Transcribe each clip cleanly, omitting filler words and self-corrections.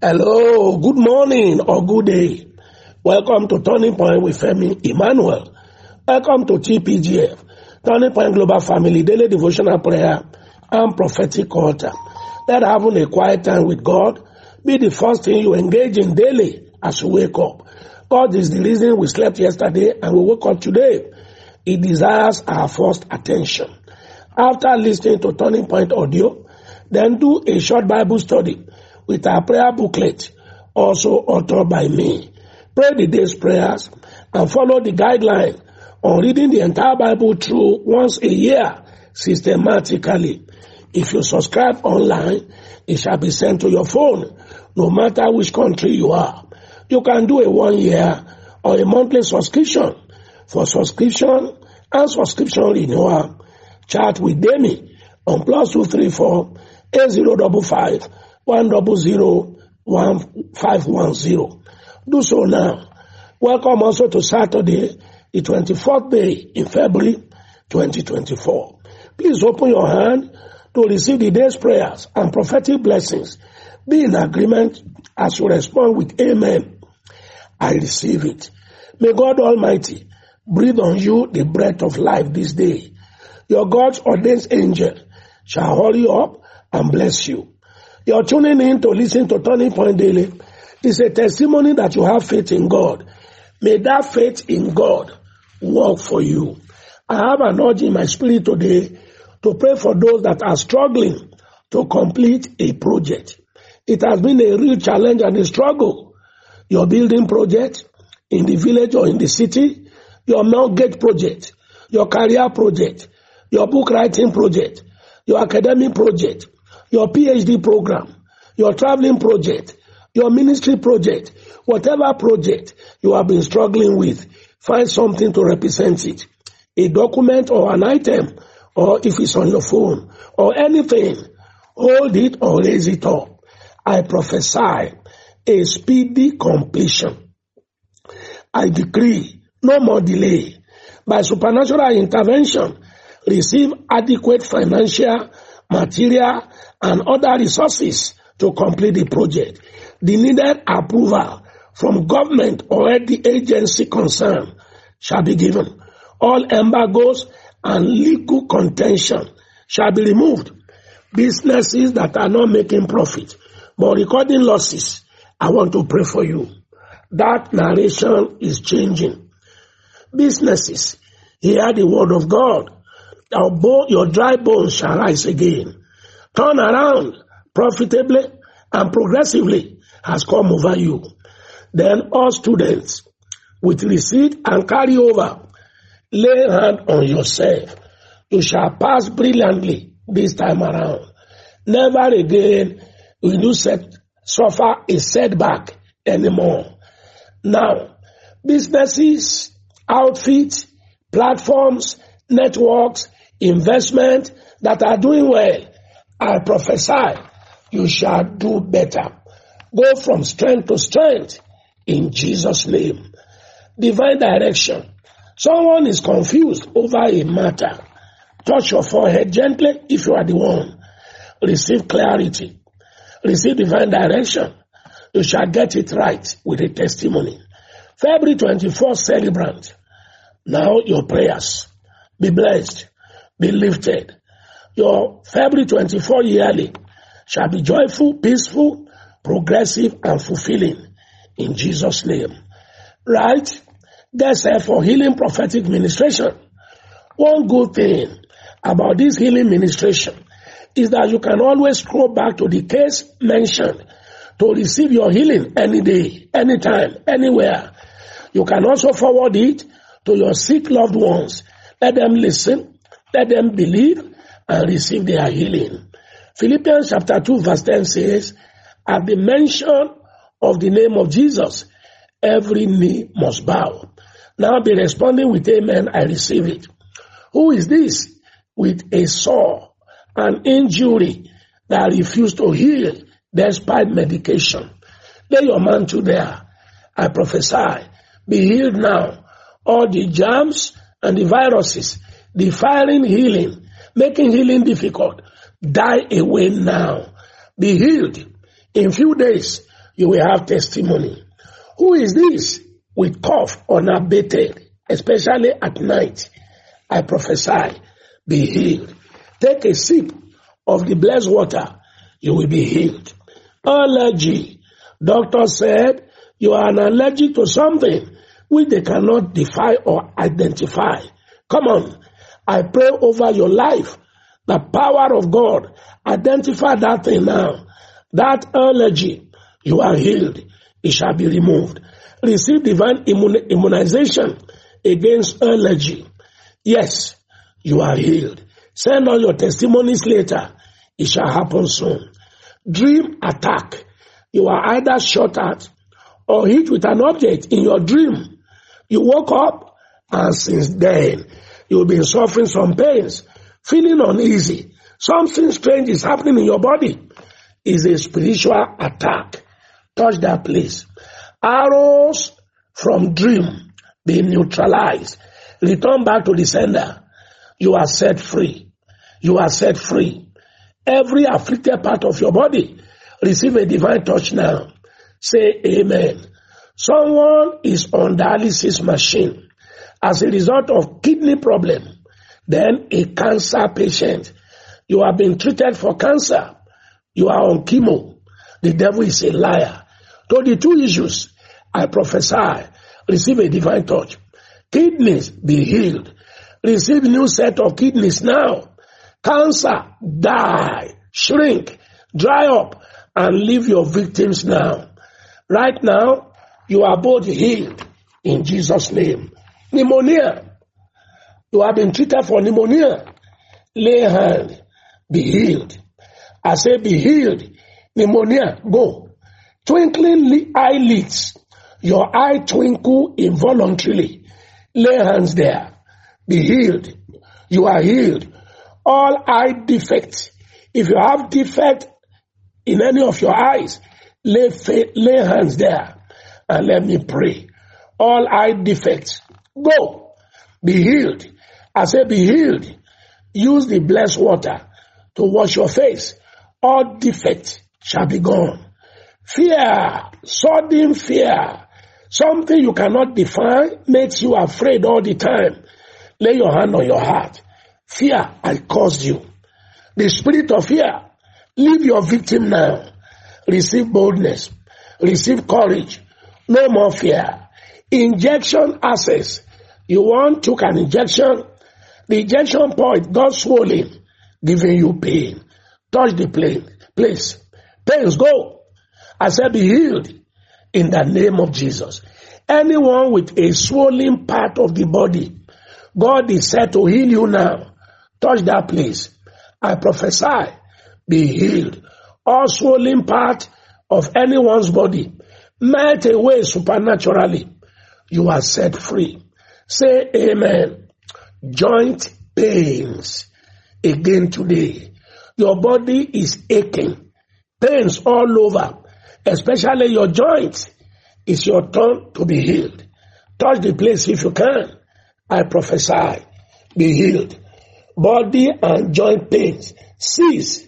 Hello, good morning or good day. Welcome to Turning Point with Femi Emmanuel. Welcome to TPGF, Turning Point Global Family Daily Devotional Prayer and Prophetic Altar. Let having a quiet time with God be the first thing you engage in daily as you wake up. God is the reason we slept yesterday and we woke up today. He desires our first attention. After listening to Turning Point audio, then do a short Bible study with our prayer booklet, also authored by me. Pray the day's prayers and follow the guideline on reading the entire Bible through once a year systematically. If you subscribe online, it shall be sent to your phone, no matter which country you are. You can do a 1 year or a monthly subscription. For subscription and subscription renewal, chat with Demi on +234 8055 100 1510. Do so now. Welcome also to Saturday, the 24th day in February 2024. Please open your hand to receive the day's prayers and prophetic blessings. Be in agreement as you respond with Amen. I receive it. May God Almighty breathe on you the breath of life this day. Your God's ordained angel shall hold you up and bless you. You're tuning in to listen to Turning Point Daily. It's a testimony that you have faith in God. May that faith in God work for you. I have an urge in my spirit today to pray for those that are struggling to complete a project. It has been a real challenge and a struggle. Your building project in the village or in the city, your mortgage project, your career project, your book writing project, your academic project, your PhD program, your traveling project, your ministry project, whatever project you have been struggling with, find something to represent it. A document or an item, or if it's on your phone, or anything, hold it or raise it up. I prophesy a speedy completion. I decree no more delay. By supernatural intervention, receive adequate financial, material, and other resources to complete the project. The needed approval from government or the agency concerned shall be given. All embargoes and legal contention shall be removed. Businesses that are not making profit but recording losses, I want to pray for you. That narration is changing. Businesses, hear the word of God. Your dry bones shall rise again. Turn around profitably and progressively has come over you. Then all students with receipt and carry over, lay hand on yourself. You shall pass brilliantly this time around. Never again will you suffer a setback anymore. Now, businesses, outfits, platforms, networks, investment that are doing well, I prophesy you shall do better. Go from strength to strength in Jesus' name. Divine direction. Someone is confused over a matter. Touch your forehead gently if you are the one. Receive clarity. Receive divine direction. You shall get it right with a testimony. February 24th celebrant. Now your prayers. Be blessed. Be lifted. Your February 24 yearly shall be joyful, peaceful, progressive, and fulfilling in Jesus' name. Right? Get set for healing prophetic ministration. One good thing about this healing ministration is that you can always scroll back to the case mentioned to receive your healing any day, anytime, anywhere. You can also forward it to your sick loved ones. Let them listen, let them believe, and receive their healing. Philippians chapter 2 verse 10 says, at the mention of the name of Jesus, every knee must bow. Now be responding with amen, I receive it. Who is this? With a sore, an injury that refused to heal despite medication. Lay your mantle there. I prophesy, be healed now. All the germs and the viruses, defiling healing, making healing difficult, die away now. Be healed. In few days, you will have testimony. Who is this with cough unabated, especially at night? I prophesy, be healed. Take a sip of the blessed water, you will be healed. Allergy. Doctor said you are allergic to something which they cannot define or identify. Come on. I pray over your life. The power of God. Identify that thing now. That allergy, you are healed. It shall be removed. Receive divine immunization against allergy. Yes, you are healed. Send all your testimonies later. It shall happen soon. Dream attack. You are either shot at or hit with an object in your dream. You woke up and since then, you've been suffering some pains, feeling uneasy. Something strange is happening in your body. It's a spiritual attack. Touch that place. Arrows from dream be neutralized. Return back to the sender. You are set free. You are set free. Every afflicted part of your body, receive a divine touch now. Say amen. Someone is on dialysis machine as a result of kidney problem. Then a cancer patient. You have been treated for cancer. You are on chemo. The devil is a liar. To the two issues, I prophesy, receive a divine touch. Kidneys, be healed. Receive new set of kidneys now. Cancer, die, shrink, dry up, and leave your victims now. Right now, you are both healed in Jesus' name. Pneumonia, you have been treated for pneumonia. Lay hand, be healed. I say be healed. Pneumonia, go. Twinkling eyelids, your eye twinkle involuntarily. Lay hands there. Be healed. You are healed. All eye defects. If you have defect in any of your eyes, lay hands there and let me pray. All eye defects, go. Be healed. I say be healed. Use the blessed water to wash your face. All defects shall be gone. Fear, sudden fear, something you cannot define makes you afraid all the time. Lay your hand on your heart. Fear, I caused you. The spirit of fear, leave your victim now. Receive boldness. Receive courage. No more fear. Injection access. You want took an injection. The injection point got swollen, giving you pain. Touch the place. Pains go. I said be healed in the name of Jesus. Anyone with a swollen part of the body, God is said to heal you now. Touch that place. I prophesy, be healed. All swollen part of anyone's body, melt away supernaturally. You are set free. Say amen. Joint pains again today. Your body is aching. Pains all over, especially your joints. It's your turn to be healed. Touch the place if you can. I prophesy, be healed. Body and joint pains, cease,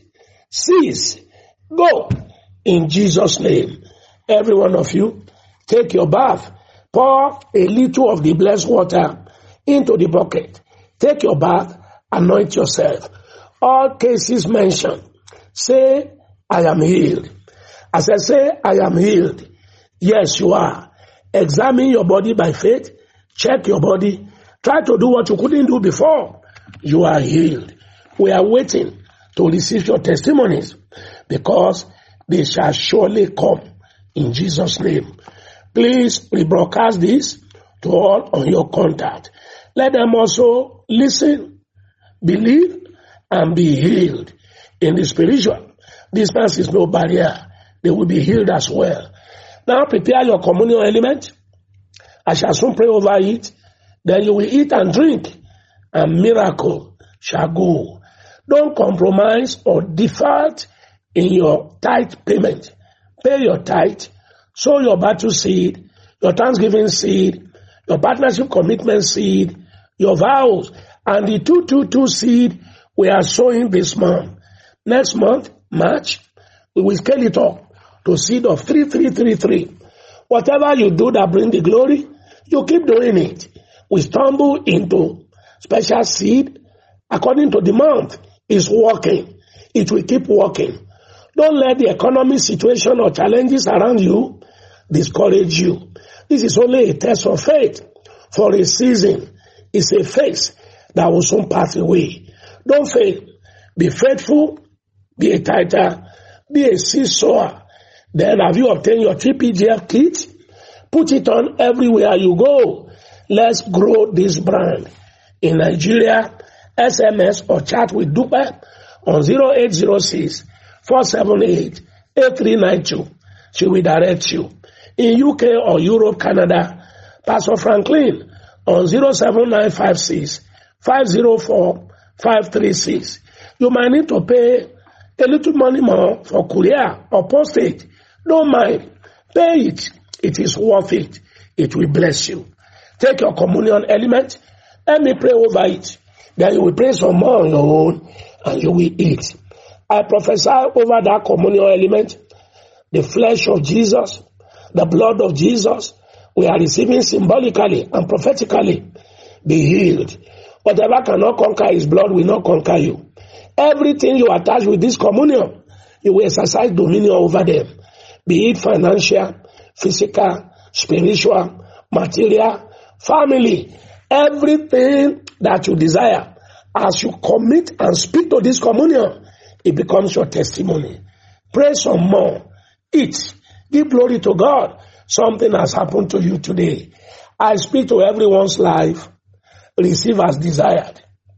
go in Jesus' name. Every one of you, take your bath, pour a little of the blessed water into the bucket. Take your bath, anoint yourself. All cases mentioned, say, I am healed. As I say, I am healed. Yes, you are. Examine your body by faith. Check your body. Try to do what you couldn't do before. You are healed. We are waiting to receive your testimonies because they shall surely come in Jesus' name. Please rebroadcast this to all on your contact. Let them also listen, believe, and be healed. In the spiritual, distance is no barrier. They will be healed as well. Now prepare your communion element. I shall soon pray over it. Then you will eat and drink, and miracle shall go. Don't compromise or default in your tithe payment. Pay your tithe, sow your battle seed, your thanksgiving seed, your partnership commitment seed, your vows, and the 222 seed we are sowing this month. Next month, March, we will scale it up to seed of 3333. Whatever you do that bring the glory, you keep doing it. We stumble into special seed according to the month. It's working. It will keep working. Don't let the economic situation or challenges around you discourage you. This is only a test of faith for a season. It's a phase that will soon pass away. Don't fail. Be faithful. Be a tither. Be a seed sower. Then have you obtained your TPGF kit? Put it on everywhere you go. Let's grow this brand. In Nigeria, SMS or chat with Dupe on 0806 478 8392. She will direct you. In UK or Europe, Canada, Pastor Franklin on 07956 504 536. You might need to pay a little money more for courier or postage. Don't mind. Pay it. It is worth it. It will bless you. Take your communion element. Let me pray over it. Then you will pray some more on your own and you will eat. I prophesy over that communion element, the flesh of Jesus, the blood of Jesus. We are receiving symbolically and prophetically. Be healed. Whatever cannot conquer his blood will not conquer you. Everything you attach with this communion, you will exercise dominion over them. Be it financial, physical, spiritual, material, family, everything that you desire. As you commit and speak to this communion, it becomes your testimony. Pray some more. Eat. Give glory to God. Something has happened to you today. I speak to everyone's life. Receive as desired.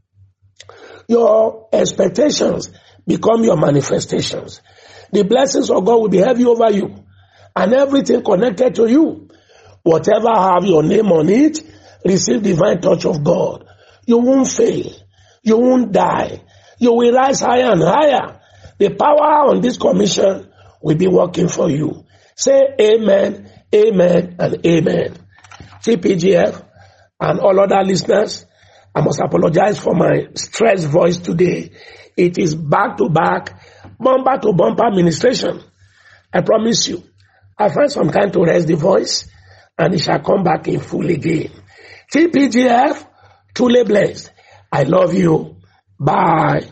Your expectations become your manifestations. The blessings of God will be heavy over you and everything connected to you. Whatever have your name on it, receive divine touch of God. You won't fail. You won't die. You will rise higher and higher. The power on this commission will be working for you. Say amen, amen, and amen. TPGF and all other listeners, I must apologize for my stressed voice today. It is back-to-back, bumper-to-bumper administration. I promise you, I find some time to rest the voice, and it shall come back in full again. TPGF, truly blessed. I love you. Bye.